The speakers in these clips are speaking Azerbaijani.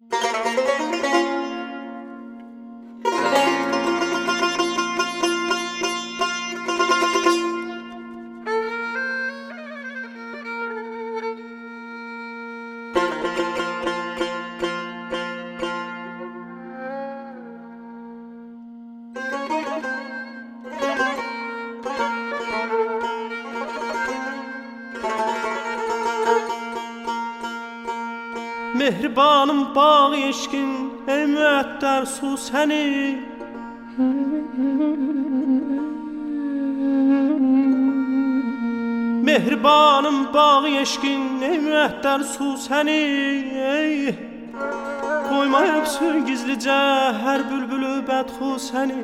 Mehribanım bağ eşkin, ey müəttər su səni. Mehribanım bağ eşkin, ey müəttər su səni. Qoymayıb sür gizlicə hər bülbülü bədxu səni.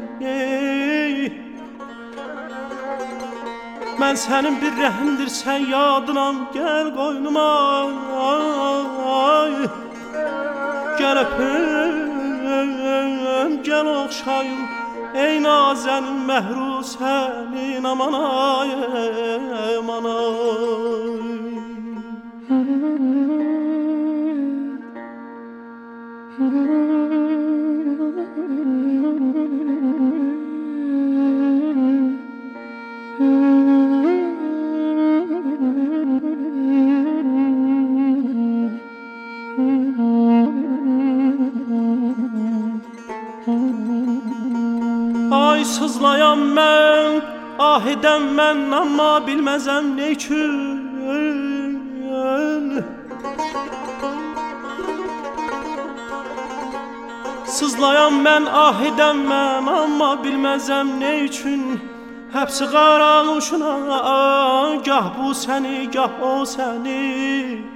Mən sənin bir rəhimdirsən yadınam, gəl qoynuma. Gəl öpüm, gəl oxşayım, ey nazənin məhru sənin. Aman ay, aman ay. Ay sızlayan mən, ah edən mən, amma bilməzəm nə üçün. Sızlayan mən, ah edən mən, amma bilməzəm nə üçün. Həbsi qaranlışına, gah bu səni, gah o səni.